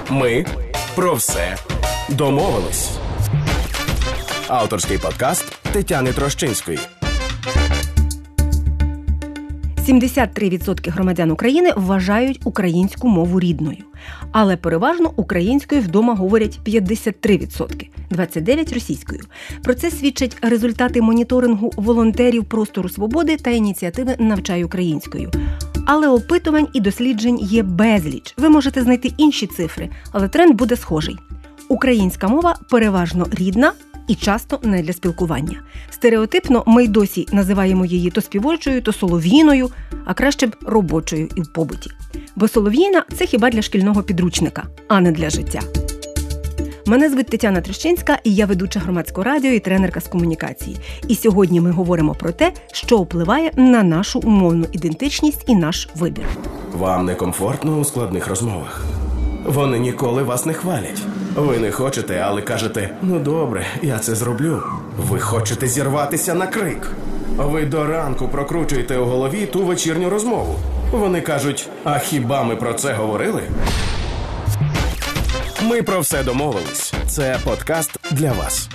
Ми про все домовились. Авторський подкаст Тетяни Трощинської. 73% громадян України вважають українську мову рідною. Але переважно українською вдома говорять 53%, 29% – російською. Про це свідчать результати моніторингу волонтерів Простору Свободи та ініціативи «Навчай українською». Але опитувань і досліджень є безліч. Ви можете знайти інші цифри, але тренд буде схожий. Українська мова переважно рідна і часто не для спілкування. Стереотипно ми й досі називаємо її то співочою, то солов'їною, а краще б робочою і в побуті. Бо солов'їна – це хіба для шкільного підручника, а не для життя. Мене звуть Тетяна Трощинська, і я ведуча громадського радіо і тренерка з комунікації. І сьогодні ми говоримо про те, що впливає на нашу мовну ідентичність і наш вибір. Вам некомфортно у складних розмовах? Вони ніколи вас не хвалять. Ви не хочете, але кажете: «Ну добре, я це зроблю». Ви хочете зірватися на крик. Ви до ранку прокручуєте у голові ту вечірню розмову. Вони кажуть: «А хіба ми про це говорили?» Ми про все домовились. Це подкаст для вас.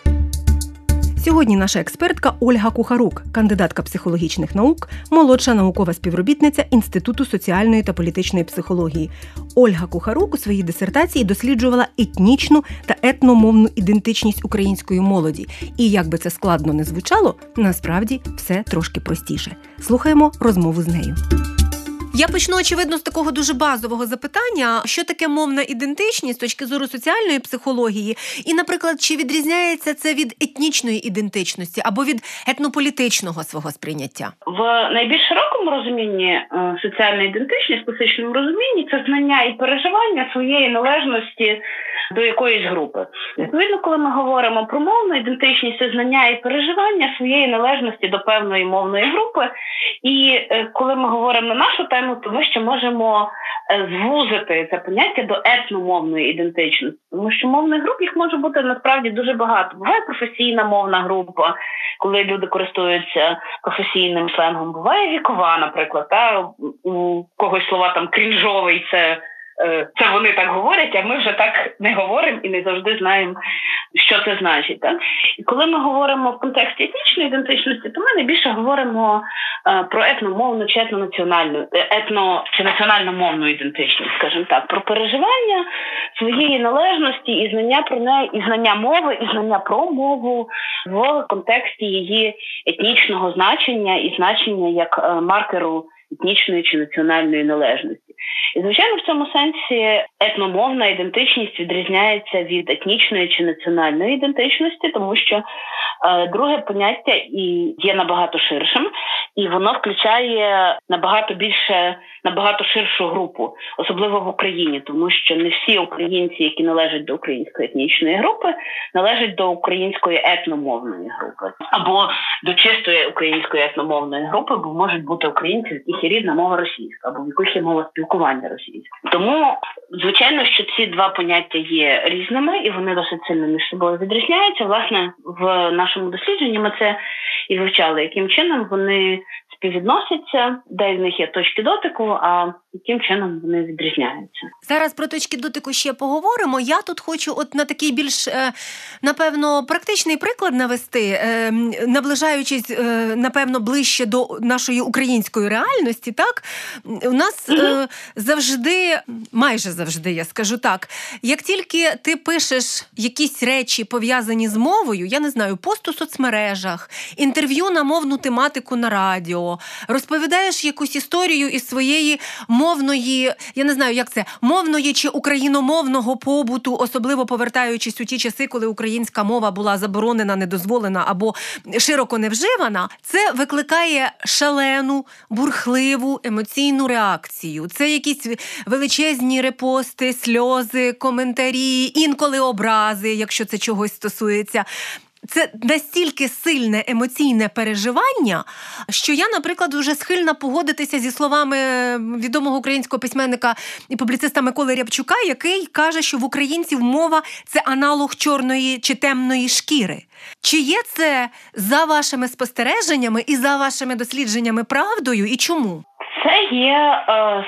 Сьогодні наша експертка Ольга Кухарук, кандидатка психологічних наук, молодша наукова співробітниця Інституту соціальної та політичної психології. Ольга Кухарук у своїй дисертації досліджувала етнічну та етномовну ідентичність української молоді. І як би це складно не звучало, насправді все трошки простіше. Слухаємо розмову з нею. Я почну, очевидно, з такого дуже базового запитання, що таке мовна ідентичність з точки зору соціальної психології і, наприклад, чи відрізняється це від етнічної ідентичності або від етнополітичного свого сприйняття? В найбільш широкому розумінні соціальна ідентичність, в класичному розумінні, це знання і переживання своєї належності до якоїсь групи. Відповідно, коли ми говоримо про мовну ідентичність, це знання і переживання своєї належності до певної мовної групи. І коли ми говоримо на нашу тему, то ми ще можемо звузити це поняття до етномовної ідентичності. Тому що мовних груп їх може бути насправді дуже багато. Буває професійна мовна група, коли люди користуються професійним сленгом. Буває вікова, наприклад. У когось слова там крінжовий – це вони так говорять, а ми вже так не говоримо і не завжди знаємо, що це значить. Так? І коли ми говоримо в контексті етнічної ідентичності, то ми найбільше говоримо про етномовну чи етнонаціональну, чи національно-мовну ідентичність, скажімо так, про переживання своєї належності і знання про неї, і знання мови, і знання про мову в контексті її етнічного значення і значення як маркеру етнічної чи національної належності. І, звичайно, в цьому сенсі етномовна ідентичність відрізняється від етнічної чи національної ідентичності, тому що друге поняття і є набагато ширшим, і воно включає набагато ширшу групу, особливо в Україні, тому що не всі українці, які належать до української етнічної групи, належать до української етномовної групи, або до чистої української етномовної групи, бо можуть бути українці, в яких є рідна мова російська, або в яких є мова спілкування російською. Тому, звичайно, що ці два поняття є різними, і вони досить сильно між собою відрізняються. Власне, в нашому дослідженні ми це і вивчали, яким чином вони співвідносяться, де в них є точки дотику, а яким чином вони відрізняються. Зараз про точки дотику ще поговоримо. Я тут хочу на такий більш, напевно, практичний приклад навести, наближаючись, напевно, ближче до нашої української реальності, так? У нас завжди, майже завжди, я скажу так, як тільки ти пишеш якісь речі, пов'язані з мовою, я не знаю, пост у соцмережах, інтерв'ю на мовну тематику на радіо, розповідаєш якусь історію із своєї мовної, я не знаю, як це, мовної чи україномовного побуту, особливо повертаючись у ті часи, коли українська мова була заборонена, недозволена або широко невживана, це викликає шалену, бурхливу емоційну реакцію. Це якісь величезні репости, сльози, коментарі, інколи образи, якщо це чогось стосується. Це настільки сильне емоційне переживання, що я, наприклад, вже схильна погодитися зі словами відомого українського письменника і публіциста Миколи Рябчука, який каже, що в українців мова – це аналог чорної чи темної шкіри. Чи є це за вашими спостереженнями і за вашими дослідженнями правдою, і чому? Це є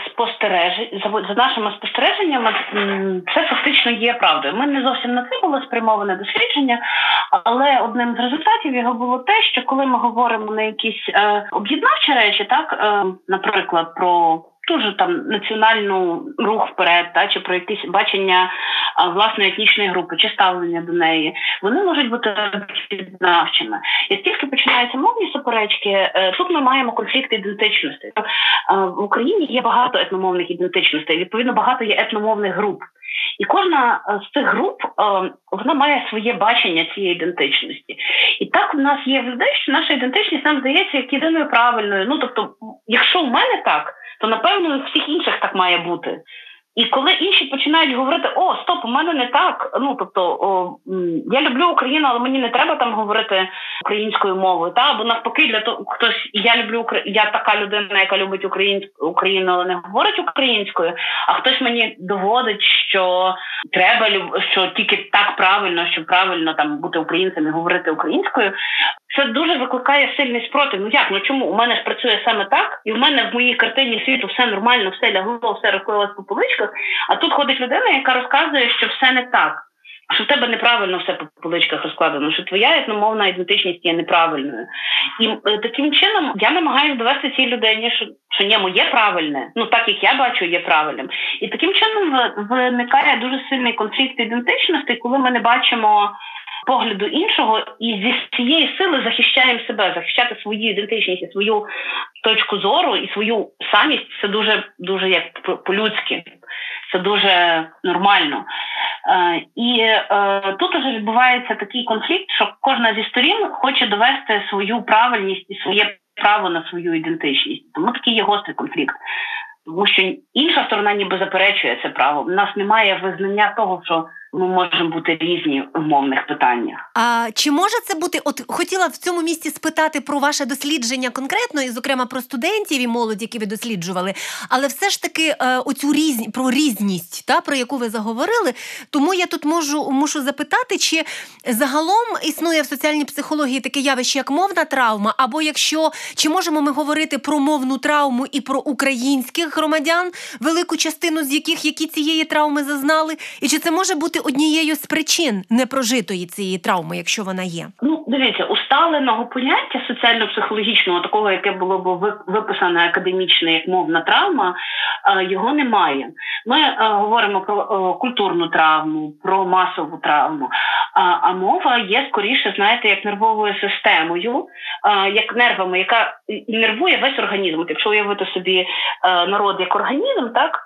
за нашими спостереженнями, це фактично є правдою. Ми не зовсім на це було спрямоване дослідження, але одним з результатів його було те, що коли ми говоримо на якісь об'єднавчі речі, так, наприклад, про ту ж там національну рух вперед, чи про якесь бачення власної етнічної групи, чи ставлення до неї, вони можуть бути об'єднавчими. Як тільки починаються мовні суперечки, тут ми маємо конфлікт ідентичності. В Україні є багато етномовних ідентичностей, відповідно, багато є етномовних груп. І кожна з цих груп, вона має своє бачення цієї ідентичності. І так в нас є в людей, що наша ідентичність нам здається як єдиною правильною. Тобто, якщо в мене так, то, напевно, у всіх інших так має бути. І коли інші починають говорити, стоп, у мене не так, я люблю Україну, але мені не треба там говорити українською мовою, або навпаки, для того, я така людина, яка любить Україну, але не говорить українською, а хтось мені доводить, що що тільки так правильно, що правильно там бути українцем і говорити українською. Це дуже викликає сильний спротив. Чому? У мене ж працює саме так, і в мене в моїй картині світу все нормально, все лягло, все розклалось по поличках, а тут ходить людина, яка розказує, що все не так, що в тебе неправильно все по поличках розкладено, що твоя етномовна ідентичність є неправильною. І таким чином я намагаюся довести цій людині, що ні, моє правильне, так як я бачу, є правильним. І таким чином виникає дуже сильний конфлікт ідентичності, коли ми не бачимо погляду іншого і зі цієї сили захищаємо себе, захищати свою ідентичність і свою точку зору і свою самість – це дуже, дуже як по-людськи, це дуже нормально. І тут уже відбувається такий конфлікт, що кожна зі сторін хоче довести свою правильність і своє право на свою ідентичність. Тому такий є гострий конфлікт. Тому що інша сторона ніби заперечує це право. У нас немає визнання того, що ми можемо бути різні в мовних питаннях. А чи може це бути, хотіла в цьому місці спитати про ваше дослідження конкретно, і, зокрема, про студентів і молодь, які ви досліджували, але все ж таки про різність, про яку ви заговорили, тому я тут мушу запитати, чи загалом існує в соціальній психології таке явище, як мовна травма, або чи можемо ми говорити про мовну травму і про українських громадян, велику частину з яких цієї травми зазнали, і чи це може бути однією з причин непрожитої цієї травми, якщо вона є? Дивіться, усталеного поняття соціально-психологічного, такого, яке було б виписане академічно як мовна травма, його немає. Ми говоримо про культурну травму, про масову травму, а мова є скоріше, знаєте, як нервовою системою, як нервами, яка нервує весь організм. Якщо уявити собі народ як організм,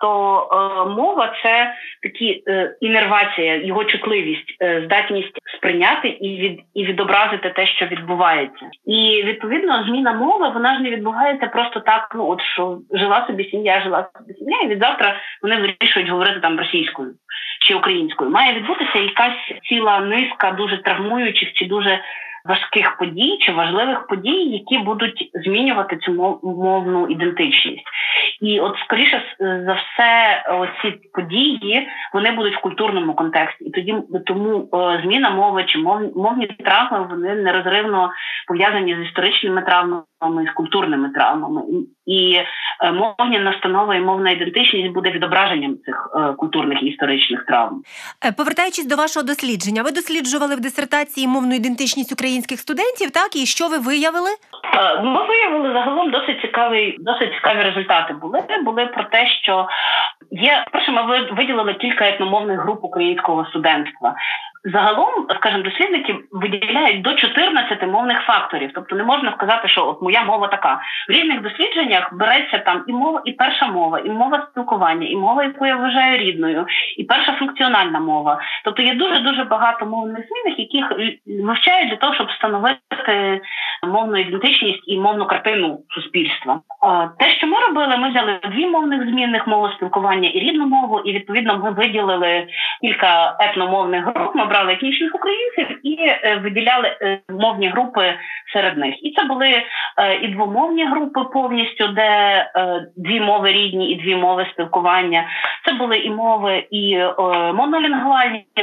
то мова – це такі інервація, його чутливість, здатність сприйняти і відобразити те, що відбувається. І, відповідно, зміна мови, вона ж не відбувається просто так, що жила собі сім'я, і від завтра вони вирішують говорити там російською чи українською. Має відбутися якась ціла низка дуже травмуючих чи дуже важких подій чи важливих подій, які будуть змінювати цю мовну ідентичність. І скоріше за все, ці події, вони будуть в культурному контексті. І тому зміна мови чи мовні травми, вони нерозривно пов'язані з історичними травмами, з культурними травмами. І мовні настанови і мовна ідентичність буде відображенням цих культурних і історичних травм. Повертаючись до вашого дослідження, ви досліджували в дисертації мовну ідентичність українських студентів, так? І що ви виявили? Ми виявили загалом досить цікаві результати. Були про те, що перше, ми виділили кілька етномовних груп українського студентства. Загалом, скажімо, дослідники виділяють до 14 мовних факторів. Тобто не можна сказати, що моя мова така. В різних дослідженнях береться там і мова, і перша мова, і мова спілкування, і мова, яку я вважаю рідною, і перша функціональна мова. Тобто є дуже-дуже багато мовних змінних, яких вивчають для того, щоб встановити мовну ідентичність і мовну картину суспільства. Те, що ми робили, ми взяли 2 мовних змінних: мову спілкування і рідну мову, і, відповідно, ми виділили кілька етномовних груп. Ми брали етнічних українців і виділяли мовні групи серед них. І це були і двомовні групи повністю, де 2 мови рідні і 2 мови спілкування. Це були і мови, і монолінгвальні, тобто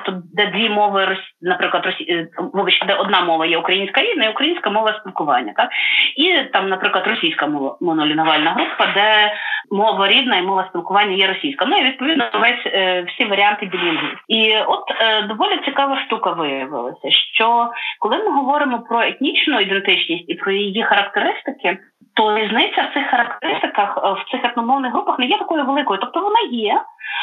тобто де дві мови, наприклад, де одна мова є українська рідна і українська мова спілкування, так? І там, наприклад, російська монолінгвальна група, де мова рідна і мова спілкування є російська. Ну і відповідно всі варіанти білінгвів. І от доволі цікава штука виявилася, що коли ми говоримо про етнічну ідентичність і про її характеристики, то різниця в цих характеристиках в цих етномовних групах не є такою великою. Тобто вона є.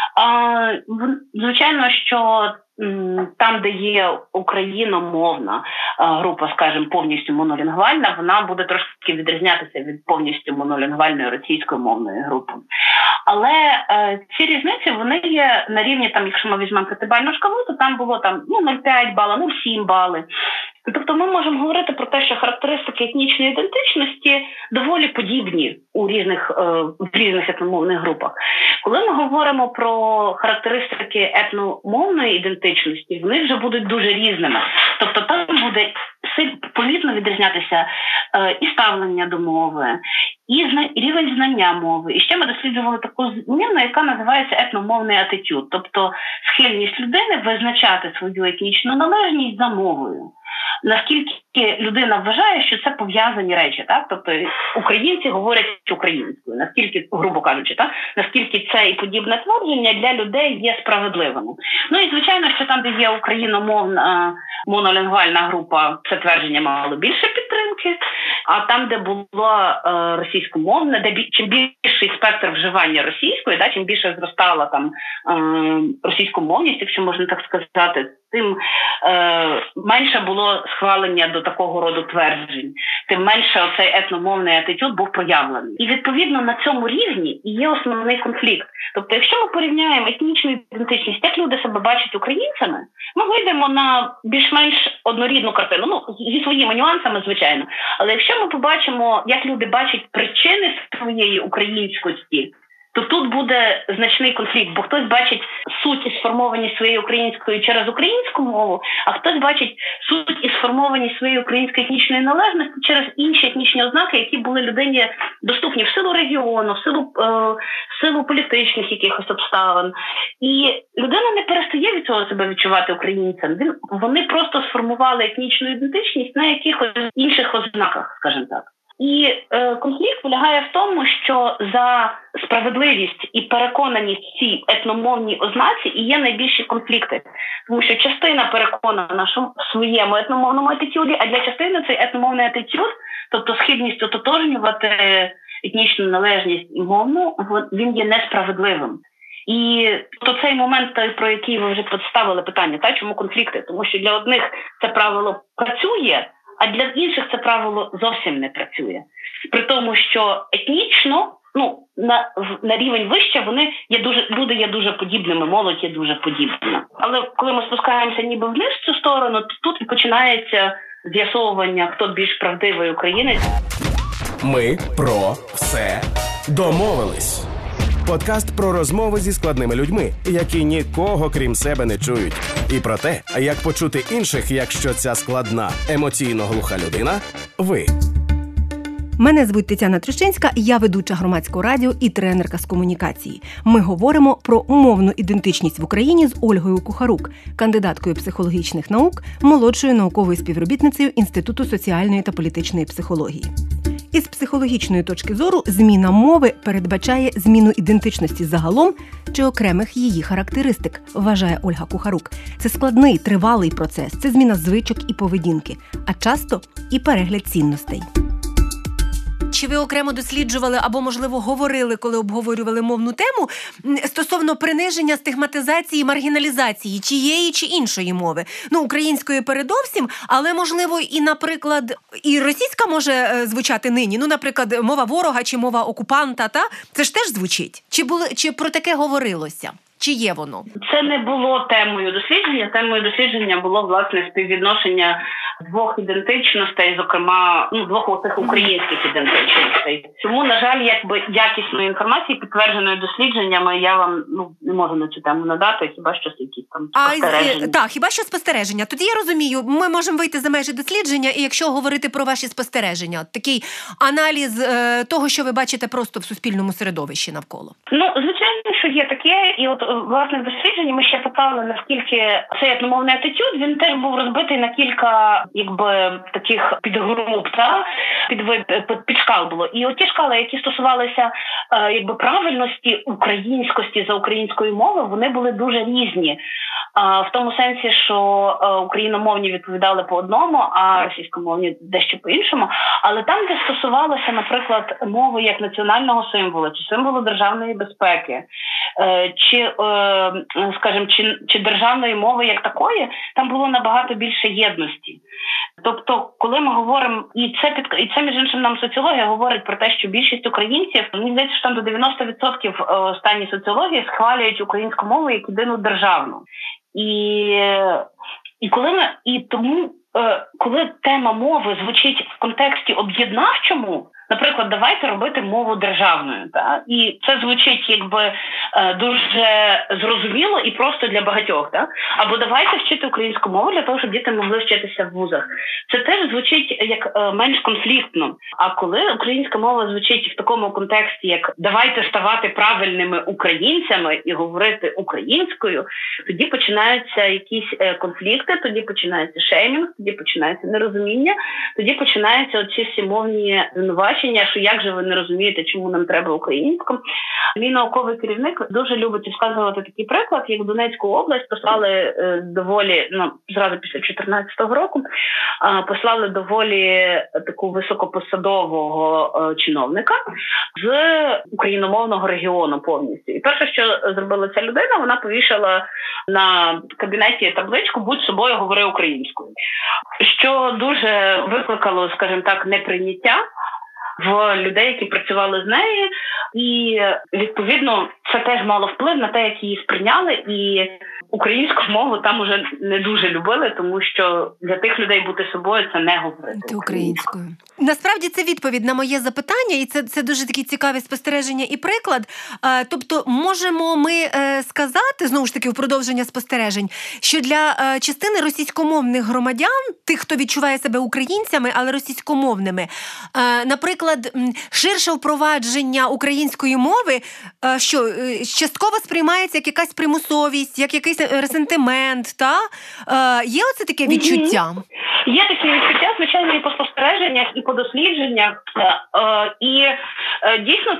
Звичайно, що там, де є україномовна група, скажімо, повністю монолінгвальна, вона буде трошки відрізнятися від повністю монолінгвальної російськомовної групи. Але ці різниці, вони є на рівні, там, якщо ми візьмемо п'ятибальну шкалу, то там було 0,5 бала, 0,7 бали. Тобто ми можемо говорити про те, що характеристики етнічної ідентичності доволі подібні в різних етномовних групах. Коли ми говоримо про характеристики етномовної ідентичності, вони вже будуть дуже різними. Тобто там буде помітно відрізнятися і ставлення до мови, і рівень знання мови. І ще ми досліджували таку зміну, яка називається етномовний атитюд, тобто схильність людини визначати свою етнічну належність за мовою. Наскільки людина вважає, що це пов'язані речі, так? Тобто українці говорять українською, наскільки, грубо кажучи, так? Наскільки це і подібне твердження для людей є справедливим. Ну і звичайно, що там, де є україномовна монолінгвальна група, це твердження мало більше підтримки, а там, де було російськомовне, де чим більший спектр вживання російської, да, чим більше зростала там російськомовність, якщо можна так сказати, тим менше було схвалення до такого роду тверджень, тим менше оцей етномовний атитюд був проявлений. І відповідно на цьому рівні і є основний конфлікт. Тобто, якщо ми порівняємо етнічну ідентичність, як люди себе бачать українцями, ми вийдемо на більш-менш однорідну картину, ну, зі своїми нюансами, звичайно. Але якщо ми побачимо, як люди бачать причини своєї українськості, то тут буде значний конфлікт, бо хтось бачить суть і сформованість своєї української через українську мову, а хтось бачить суть і сформованість своєї української етнічної належності через інші етнічні ознаки, які були людині доступні в силу регіону, в силу політичних якихось обставин. І людина не перестає від цього себе відчувати українцем. Вони просто сформували етнічну ідентичність на якихось інших ознаках, скажімо так. І конфлікт полягає в тому, що за справедливість і переконаність в цій етномовній ознаці і є найбільші конфлікти. Тому що частина переконана в своєму етномовному атитюді, а для частини цей етномовний атитюд, тобто схильність ототожнювати етнічну належність і мовну, він є несправедливим. І то цей момент, про який ви вже поставили питання, чому конфлікти? Тому що для одних це правило працює, а для інших це правило зовсім не працює. При тому, що етнічно, на рівень вище, люди є дуже подібними, молодь є дуже подібна. Але коли ми спускаємося ніби вниз в цю сторону, то тут і починається з'ясовування, хто більш правдивий українець. Ми про все домовились. Подкаст про розмови зі складними людьми, які нікого крім себе не чують. І про те, як почути інших, якщо ця складна, емоційно глуха людина – ви. Мене звуть Тетяна Трещинська, я ведуча Громадського радіо і тренерка з комунікації. Ми говоримо про мовну ідентичність в Україні з Ольгою Кухарук, кандидаткою психологічних наук, молодшою науковою співробітницею Інституту соціальної та політичної психології. Із психологічної точки зору зміна мови передбачає зміну ідентичності загалом чи окремих її характеристик, вважає Ольга Кухарук. Це складний, тривалий процес, це зміна звичок і поведінки, а часто і перегляд цінностей. Чи ви окремо досліджували або, можливо, говорили, коли обговорювали мовну тему, стосовно приниження, стигматизації, маргіналізації тієї чи іншої мови? Української передовсім, але, можливо, і, наприклад, і російська може звучати нині. Наприклад, мова ворога чи мова окупанта, це ж теж звучить? Чи про таке говорилося? Чи є воно? Це не було темою дослідження. Темою дослідження було, власне, співвідношення двох ідентичностей, зокрема, двох оцих українських ідентичностей. Тому, на жаль, якісної інформації, підтвердженої дослідженнями, я вам не можу на цю тему надати, хіба що якісь там спостереження. Так, хіба що спостереження. Тоді я розумію, ми можемо вийти за межі дослідження, і якщо говорити про ваші спостереження, такий аналіз того, що ви бачите просто в суспільному середовищі навколо. Звичайно, що є таке, і от власне в дослідженні ми ще питали, наскільки цей етномовний атитюд, він теж був розбитий на кілька, таких підгруп, підшкал було. І оті шкали, які стосувалися, правильності, українськості за українською мовою, вони були дуже різні. В тому сенсі, що україномовні відповідали по одному, а російськомовні дещо по-іншому. Але там, де стосувалося, наприклад, мови як національного символу, чи символу державної безпеки, чи державної мови як такої, там було набагато більше єдності. Тобто, коли ми говоримо, і це між іншим нам соціологія говорить про те, що більшість українців, мені здається, що там до 90% останні соціології схвалюють українську мову як єдину державну. Коли тема мови звучить в контексті об'єднавчому, наприклад, давайте робити мову державною, і це звучить дуже зрозуміло і просто для багатьох, або давайте вчити українську мову для того, щоб діти могли вчитися в вузах. Це теж звучить як менш конфліктно. А коли українська мова звучить в такому контексті, як давайте ставати правильними українцями і говорити українською, тоді починаються якісь конфлікти, тоді починається шеймінг, тоді починається нерозуміння, тоді починаються оці всі мовні звинувачення, що як же ви не розумієте, чому нам треба українську. Мій науковий керівник дуже любить розказувати такий приклад, як Донецьку область послали доволі, зразу після 2014 року, послали доволі таку високопосадового чиновника з україномовного регіону повністю. І перше, що зробила ця людина, вона повішала на кабінеті табличку «Будь собою, говори українською», що дуже викликало, скажімо так, неприйняття в людей, які працювали з нею, і, відповідно, це теж мало вплив на те, як її сприйняли, і українську мову там уже не дуже любили, тому що для тих людей бути собою – це не говорити українською. Насправді це відповідь на моє запитання, і це дуже такі цікаві спостереження і приклад. Тобто можемо ми сказати, знову ж таки, в продовження спостережень, що для частини російськомовних громадян, тих, хто відчуває себе українцями, але російськомовними, наприклад, ширше впровадження української мови, що частково сприймається як якась примусовість, як якийсь ресентимент, є оце таке відчуття? Є такі відчуття, звичайно, і по спостереженнях, і по дослідженнях. І дійсно,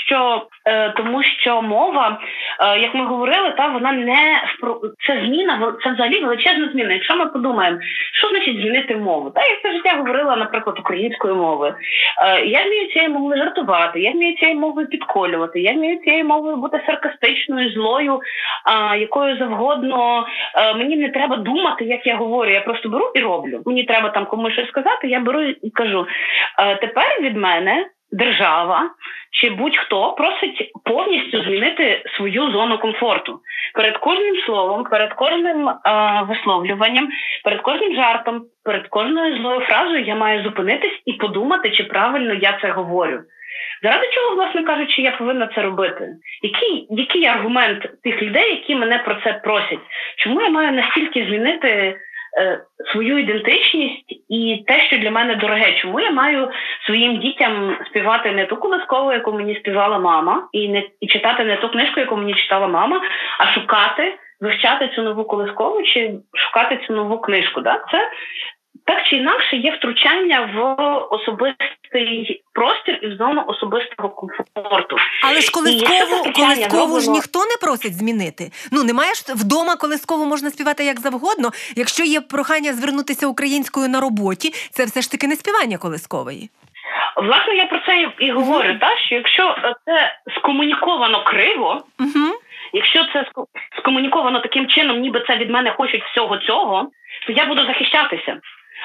тому що мова, як ми говорили, вона не це зміна, це взагалі величезна зміна. Якщо ми подумаємо, що значить змінити мову? Я все життя говорила, наприклад, українською мовою. Я вмію цією мовою жартувати, я вмію цією мовою підколювати, я вмію цією мовою бути саркастичною, злою, якою завгодно. Мені не треба думати, як я говорю, я просто беру і роблю. Мені треба там комусь щось сказати, я беру і кажу. Тепер від мене держава чи будь-хто просить повністю змінити свою зону комфорту. Перед кожним словом, перед кожним висловлюванням, перед кожним жартом, перед кожною злою фразою я маю зупинитись і подумати, чи правильно я це говорю. Заради чого, власне кажучи, я повинна це робити? Який аргумент тих людей, які мене про це просять? Чому я маю настільки змінити свою ідентичність і те, що для мене дороге? Чому я маю своїм дітям співати не ту колискову, яку мені співала мама, і читати не ту книжку, яку мені читала мама, а вивчати цю нову колискову чи шукати цю нову книжку? Це так чи інакше є втручання в особистий простір і в зону особистого комфорту. Але ж колискову ж ніхто не просить змінити. Немає ж вдома колискову можна співати як завгодно. Якщо є прохання звернутися українською на роботі, це все ж таки не співання колискової. Власне, я про це і говорю, що якщо це скомуніковано криво, якщо це скомуніковано таким чином, ніби це від мене хочуть всього цього, то я буду захищатися.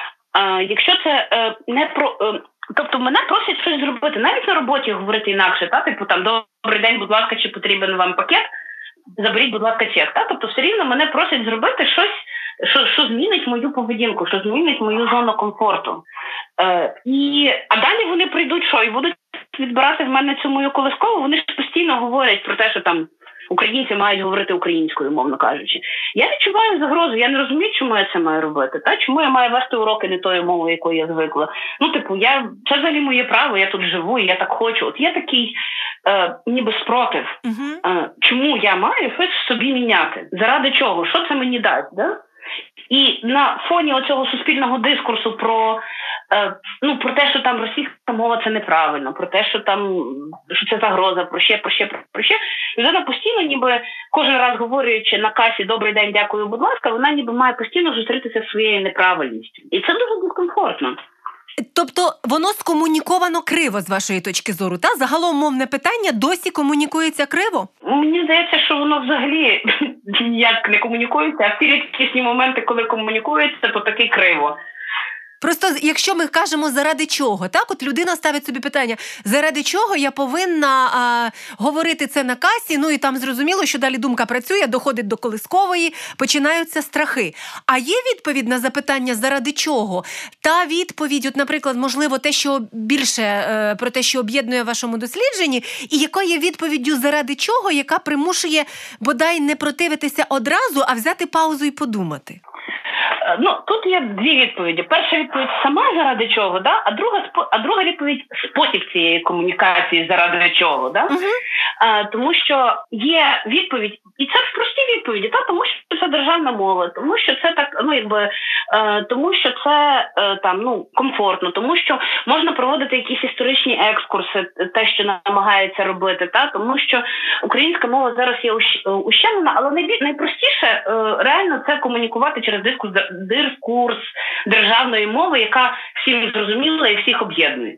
Якщо це не про... Тобто мене просять щось зробити, навіть на роботі говорити інакше, добрий день, будь ласка, чи потрібен вам пакет, заберіть, будь ласка, чек. Тобто все рівно мене просять зробити щось, що змінить мою поведінку, що змінить мою зону комфорту. А далі вони прийдуть і будуть відбирати в мене цю мою колискову, вони ж постійно говорять про те, що Українці мають говорити українською, мовно кажучи. Я відчуваю загрозу, я не розумію, чому я це маю робити. Чому я маю вести уроки не тою мовою, якою я звикла. Це взагалі моє право, я тут живу, і я так хочу. От є такий ніби спротив. Чому я маю щось в собі міняти? Заради чого? Що це мені дасть? Да? І на фоні оцього суспільного дискурсу про те, що там російська мова це неправильно, про те, що це загроза, про ще. Людина постійно, ніби кожен раз говорячи на касі «Добрий день, дякую, будь ласка», вона ніби має постійно зустрітися зі своєю неправильністю. І це дуже дискомфортно. Тобто воно скомуніковано криво, з вашої точки зору, та? Загалом мовне питання досі комунікується криво? Мені здається, що воно взагалі ніяк не комунікується, а в ті рідкісні моменти, коли комунікується, то таки криво. Просто якщо ми кажемо заради чого, так? От людина ставить собі питання, заради чого я повинна говорити це на касі, і там зрозуміло, що далі думка працює, доходить до колискової, починаються страхи. А є відповідь на запитання заради чого? Та відповідь, от, наприклад, можливо, те, що більше про те, що об'єднує в вашому дослідженні, і яка є відповіддю заради чого, яка примушує бодай не противитися одразу, а взяти паузу і подумати? Тут є дві відповіді. Перша відповідь сама заради чого, да? А друга відповідь спосіб цієї комунікації заради чого, да? Тому що є відповідь, і це прості відповіді, тому що це державна мова, тому що це так, тому що це комфортно, комфортно, тому що можна проводити якісь історичні екскурси, те, що намагається робити, тому що українська мова зараз є ущемлена, але найпростіше реально це комунікувати через дискурс державної мови, яка всім зрозуміла і всіх об'єднує.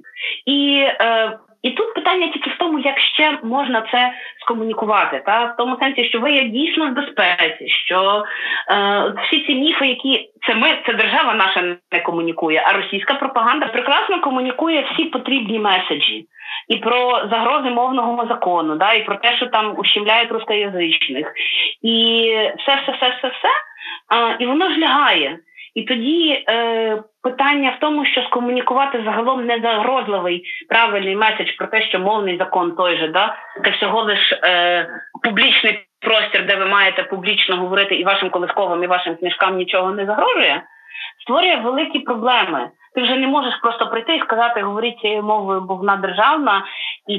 І тут питання тільки в тому, як ще можна це скомунікувати, в тому сенсі, що ви є дійсно в безпеці, що всі ці міфи, які це держава наша не комунікує, а російська пропаганда прекрасно комунікує всі потрібні меседжі. І про загрози мовного закону, і про те, що там ущемляють рускоязичних, і все, і воно ж лягає. І тоді питання в тому, що скомунікувати загалом незагрозливий правильний меседж про те, що мовний закон той же, це всього лиш публічний простір, де ви маєте публічно говорити і вашим колисковим, і вашим книжкам нічого не загрожує, створює великі проблеми. Ти вже не можеш просто прийти і сказати, говоріть цією мовою, бо вона державна, і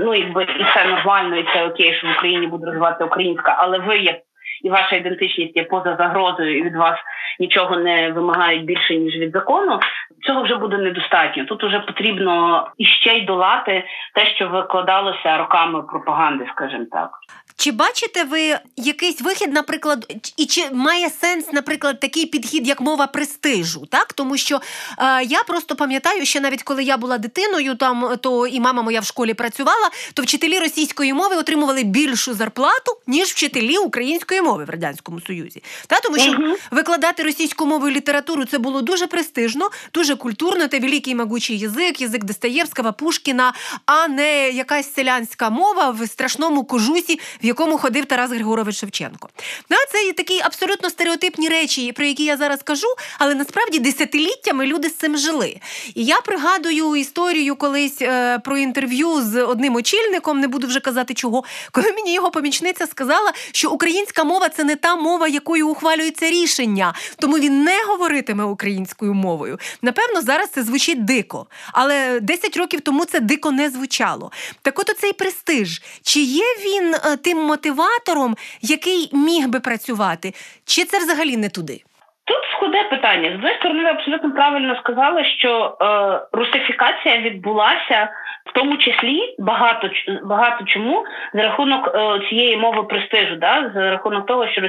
все нормально, і це окей, що в Україні буде розвиватися українська, але ви є, і ваша ідентичність є поза загрозою, і від вас нічого не вимагають більше, ніж від закону, цього вже буде недостатньо. Тут вже потрібно іще й долати те, що викладалося роками пропаганди, скажімо так. Чи бачите ви якийсь вихід, наприклад, і чи має сенс, наприклад, такий підхід, як мова престижу, так? Тому що я просто пам'ятаю, що навіть коли я була дитиною, то і мама моя в школі працювала, то вчителі російської мови отримували більшу зарплату, ніж вчителі української мови в Радянському Союзі. Тому що викладати російську мову і літературу це було дуже престижно, дуже культурно, це великий могучий язик Достоєвського, Пушкіна, а не якась селянська мова в страшному кожусі, в якому ходив Тарас Григорович Шевченко. Це такі абсолютно стереотипні речі, про які я зараз кажу, але насправді десятиліттями люди з цим жили. І я пригадую історію колись про інтерв'ю з одним очільником, не буду вже казати чого, коли мені його помічниця сказала, що українська мова – це не та мова, якою ухвалюються рішення, тому він не говоритиме українською мовою. Напевно, зараз це звучить дико, але 10 років тому це дико не звучало. Так от оцей престиж, чи є він тим мотиватором, який міг би працювати, чи це взагалі не туди? Тут складне питання. З однієї сторони, ви абсолютно правильно сказали, що русифікація відбулася в тому числі багато чому за рахунок цієї мови престижу, за рахунок того, що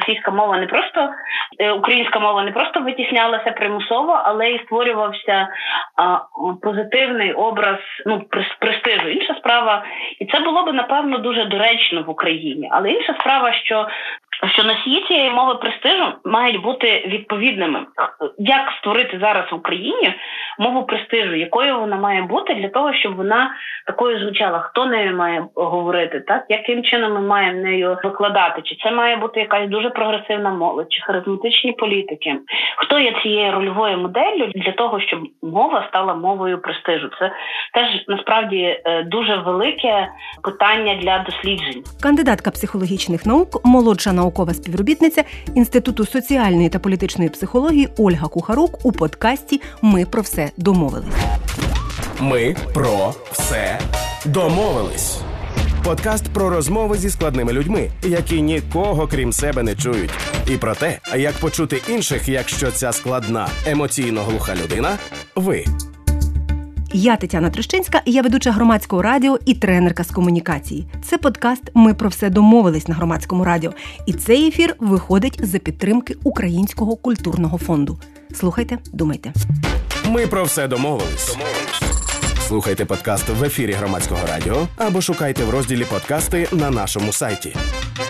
українська мова не просто витіснялася примусово, але й створювався позитивний образ престижу. Інша справа, і це було б, напевно, дуже доречно в Україні, але інша справа, що що носії цієї мови престижу мають бути відповідними. Як створити зараз в Україні мову престижу? Якою вона має бути для того, щоб вона такою звучала? Хто нею має говорити? Так? Яким чином ми маємо нею викладати? Чи це має бути якась дуже прогресивна молодь, чи харизматичні політики? Хто є цією рольовою моделлю для того, щоб мова стала мовою престижу? Це теж, насправді, дуже велике питання для досліджень. Кандидатка психологічних наук, молодша наукова співробітниця Інституту соціальної та політичної психології Ольга Кухарук у подкасті «Ми про все домовились». Ми про все домовились. Подкаст про розмови зі складними людьми, які нікого крім себе не чують. І про те, як почути інших, якщо ця складна, емоційно глуха людина – ви. Я Тетяна Трещинська, і я ведуча Громадського радіо і тренерка з комунікації. Це подкаст «Ми про все домовились» на Громадському радіо. І цей ефір виходить за підтримки Українського культурного фонду. Слухайте, думайте. Ми про все домовились. Слухайте подкаст в ефірі Громадського радіо або шукайте в розділі «Подкасти» на нашому сайті.